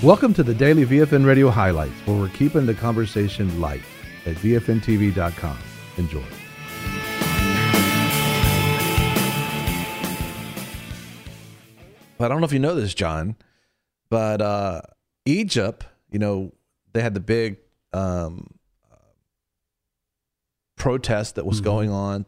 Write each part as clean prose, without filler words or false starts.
Welcome to the Daily VFN Radio Highlights, where we're keeping the conversation light at VFNTV.com. Enjoy. I don't know if you know this, John, but Egypt, they had the big protest that was going on,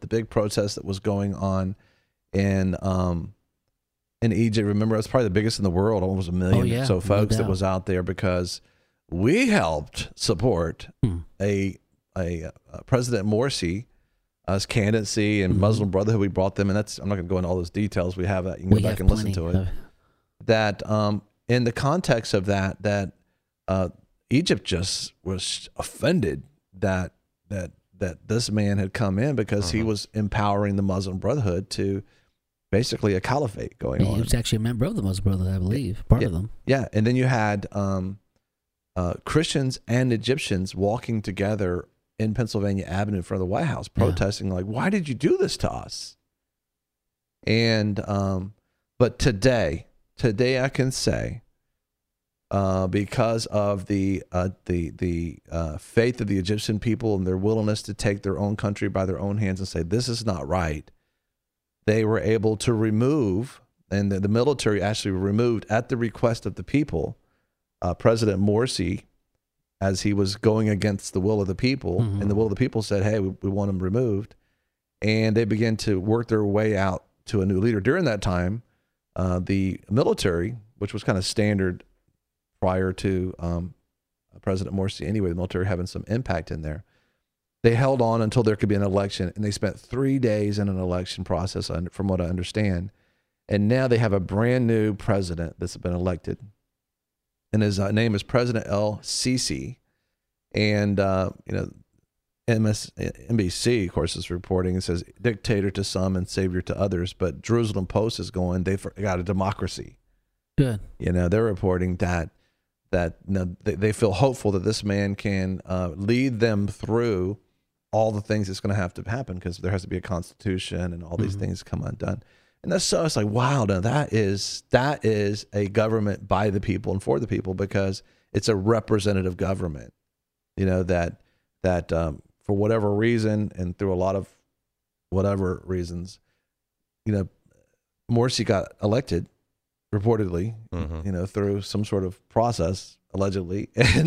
in Egypt. Remember, it was probably the biggest in the world, almost 1 million or so folks that was out there because we helped support a President Morsi candidacy and Muslim Brotherhood. We brought them, and I'm not going to go into all those details. We have that. You can go back and listen to it. That in the context of that Egypt just was offended that this man had come in because he was empowering the Muslim Brotherhood to basically a caliphate going on. He was actually a member of the Muslim Brotherhood, I believe, part of them. Yeah, and then you had Christians and Egyptians walking together in Pennsylvania Avenue in front of the White House, protesting like, "Why did you do this to us?" And but today I can say, because of the faith of the Egyptian people and their willingness to take their own country by their own hands and say, "This is not right," they were able to remove, and the military actually removed at the request of the people, President Morsi, as he was going against the will of the people, and the will of the people said, "Hey, we want him removed," and they began to work their way out to a new leader. During that time, the military, which was kind of standard prior to President Morsi anyway, the military having some impact in there, they held on until there could be an election, and they spent 3 days in an election process, from what I understand. And now they have a brand new president that's been elected, and his name is President El-Sisi. And NBC, of course, is reporting. It says dictator to some and savior to others. But Jerusalem Post is going, they got a democracy. Good. They're reporting that they feel hopeful that this man can lead them through all the things that's going to have to happen, because there has to be a constitution and all these things come undone. And that's so, it's like, wow, now that is a government by the people and for the people, because it's a representative government, that for whatever reason and through a lot of whatever reasons, Morsi got elected reportedly, through some sort of process, allegedly. And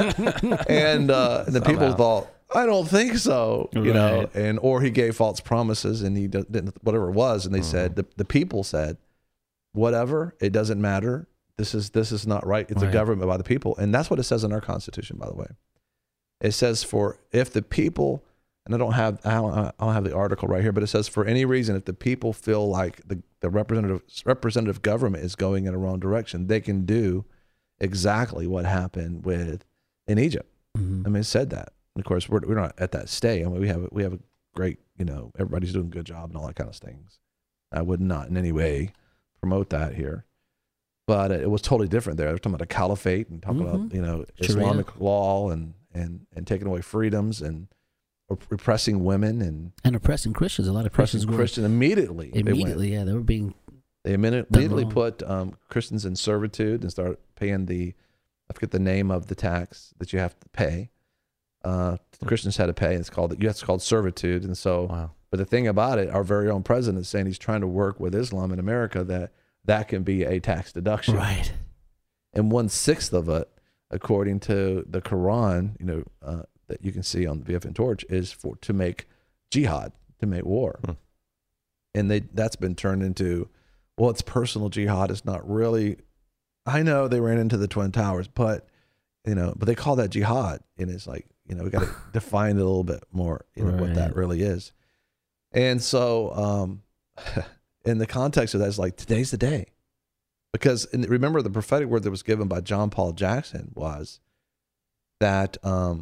the people thought, "I don't think so," or he gave false promises and he didn't, whatever it was. And they said, the people said, "Whatever, it doesn't matter. This is not right. It's a government by the people." And that's what it says in our Constitution, by the way. It says, if the people, and I don't have the article right here, but it says, for any reason, if the people feel like the representative government is going in a wrong direction, they can do exactly what happened in Egypt. I mean, it said that. And of course, we're not at that state. I mean, we have a great, everybody's doing a good job and all that kind of things. I would not in any way promote that here, but it was totally different there. They're talking about a caliphate and talking about Islamic law and taking away freedoms and repressing women and oppressing Christians. A lot of Christians immediately. They were being. They immediately put Christians in servitude and start paying I forget the name of the tax that you have to pay. Christians had to pay. It's called servitude. And so, but the thing about it, our very own president is saying he's trying to work with Islam in America that can be a tax deduction. Right. And 1/6 of it, according to the Quran, that you can see on the VFN Torch, is to make jihad, to make war. And that's been turned into, well, it's personal jihad. It's not really. I know they ran into the Twin Towers, but they call that jihad, and it's like, we got to define it a little bit more, what that really is. And so, in the context of that, it's like, today's the day, because remember the prophetic word that was given by John Paul Jackson was that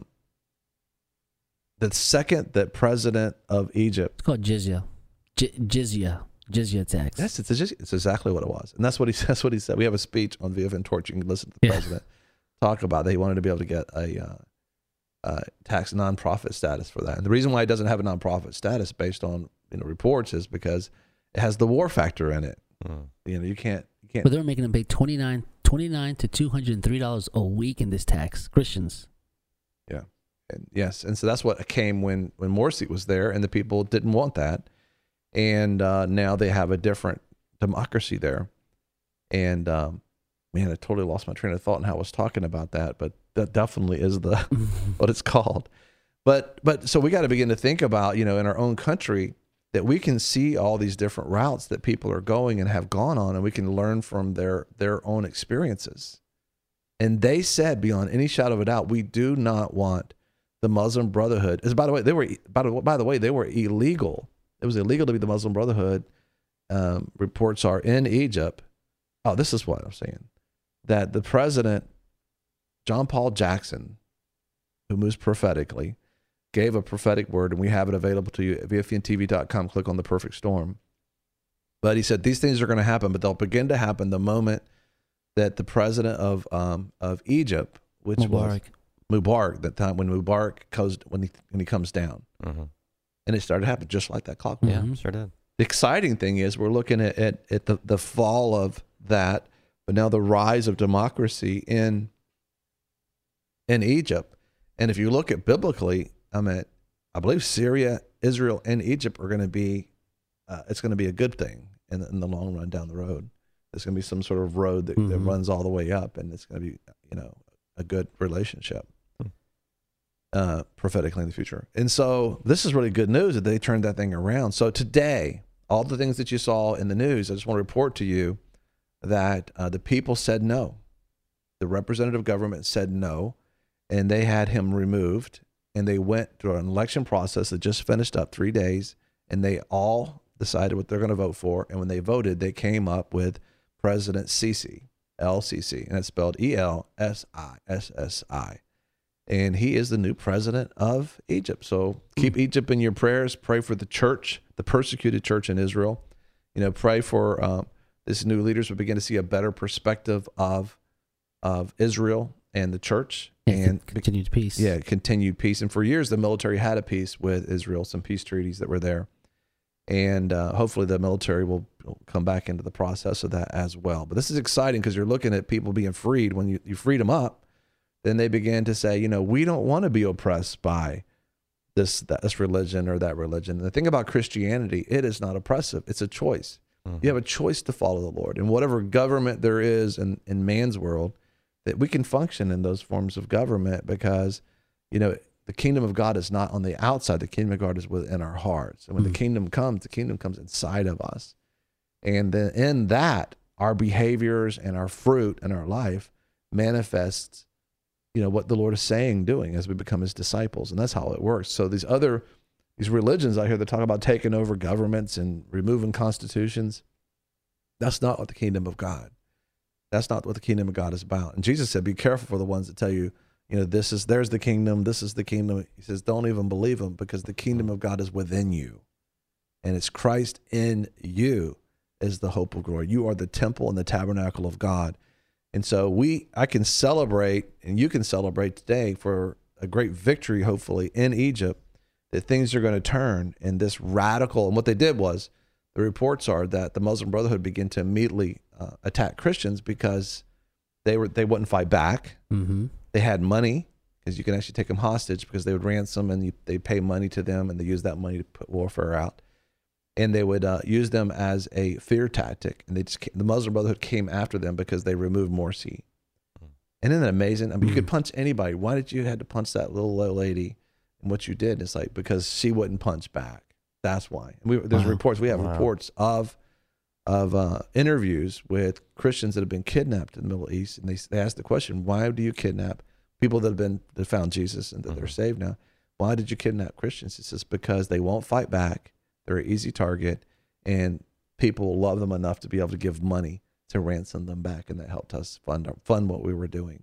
the second that president of Egypt, it's called jizya tax. Yes, it's exactly what it was, and that's what he said. We have a speech on VFN Torch. You can listen to the president talk about that. He wanted to be able to get a tax nonprofit status for that, and the reason why it doesn't have a nonprofit status, based on reports, is because it has the war factor in it. You can't. But they're making them pay 29 $29 to $203 a week in this tax. Christians. Yeah. And yes. And so that's what came when Morsi was there, and the people didn't want that. And now they have a different democracy there. And man, I totally lost my train of thought in how I was talking about that, but that definitely is the what it's called. But so we got to begin to think about, in our own country, that we can see all these different routes that people are going and have gone on, and we can learn from their own experiences. And they said, beyond any shadow of a doubt, we do not want the Muslim Brotherhood. As by the way, they were illegal. It was illegal to be the Muslim Brotherhood. Reports are in Egypt. Oh, this is what I'm saying. That the president, John Paul Jackson, who moves prophetically, gave a prophetic word, and we have it available to you at VFNTV.com. Click on the perfect storm. But he said these things are going to happen, but they'll begin to happen the moment that the president of Egypt, which was Mubarak, that time when Mubarak when he comes down, and it started to happen just like that clock. Yeah, sure did. The exciting thing is we're looking at the fall of that, but now the rise of democracy in Egypt. And if you look at biblically, I believe Syria, Israel, and Egypt are going to be, it's going to be a good thing in the long run down the road. There's going to be some sort of road that runs all the way up, and it's going to be, a good relationship prophetically in the future. And so this is really good news that they turned that thing around. So today, all the things that you saw in the news, I just want to report to you that the people said no. The representative government said no, and they had him removed. And they went through an election process that just finished up 3 days, and they all decided what they're going to vote for. And when they voted, they came up with President Sisi, LCC, and it's spelled ELSISSI. And he is the new president of Egypt. So keep Egypt in your prayers. Pray for the church, the persecuted church in Israel. Pray for this new leaders will begin to see a better perspective of Israel and the church. And continued peace. Yeah, continued peace. And for years, the military had a peace with Israel, some peace treaties that were there. And hopefully the military will come back into the process of that as well. But this is exciting because you're looking at people being freed. When you freed them up, then they began to say, we don't want to be oppressed by this religion or that religion. And the thing about Christianity, it is not oppressive. It's a choice. You have a choice to follow the Lord. And whatever government there is in man's world, that we can function in those forms of government because, the kingdom of God is not on the outside. The kingdom of God is within our hearts. And when the kingdom comes inside of us. And then in that, our behaviors and our fruit and our life manifests, what the Lord is saying, doing as we become his disciples. And that's how it works. So these religions out here that talk about taking over governments and removing constitutions, that's not what the kingdom of God. That's not what the kingdom of God is about. And Jesus said, be careful for the ones that tell you, there's the kingdom, this is the kingdom. He says, don't even believe them because the kingdom of God is within you. And it's Christ in you is the hope of glory. You are the temple and the tabernacle of God. And so I can celebrate, and you can celebrate today for a great victory, hopefully, in Egypt, that things are going to turn in this radical. And what they did was, the reports are that the Muslim Brotherhood began to immediately attack Christians because they wouldn't fight back. They had money because you can actually take them hostage because they would ransom and they pay money to them and they use that money to put warfare out. And they would use them as a fear tactic. And the Muslim Brotherhood came after them because they removed Morsi. And isn't that amazing? I mean, you could punch anybody. Why did you have to punch that little lady? And what you did is because she wouldn't punch back. That's why. And there's reports. We have reports of interviews with Christians that have been kidnapped in the Middle East, and they ask the question, why do you kidnap people that found Jesus and that they're saved now? Why did you kidnap Christians? It says because they won't fight back. They're an easy target, and people will love them enough to be able to give money to ransom them back, and that helped us fund what we were doing.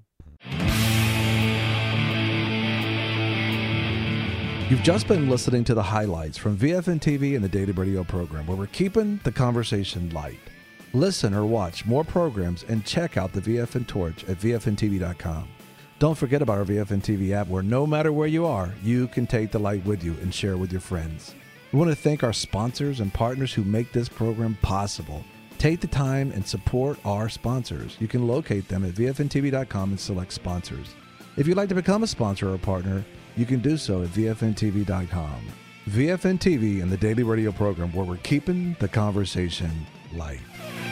You've just been listening to the highlights from VFN TV and the Daily Radio program, where we're keeping the conversation light. Listen or watch more programs and check out the VFN Torch at VFNTV.com. Don't forget about our VFN TV app, where no matter where you are, you can take the light with you and share with your friends. We want to thank our sponsors and partners who make this program possible. Take the time and support our sponsors. You can locate them at vfntv.com and select sponsors. If you'd like to become a sponsor or a partner, you can do so at vfntv.com. VFN TV and the daily radio program where we're keeping the conversation light.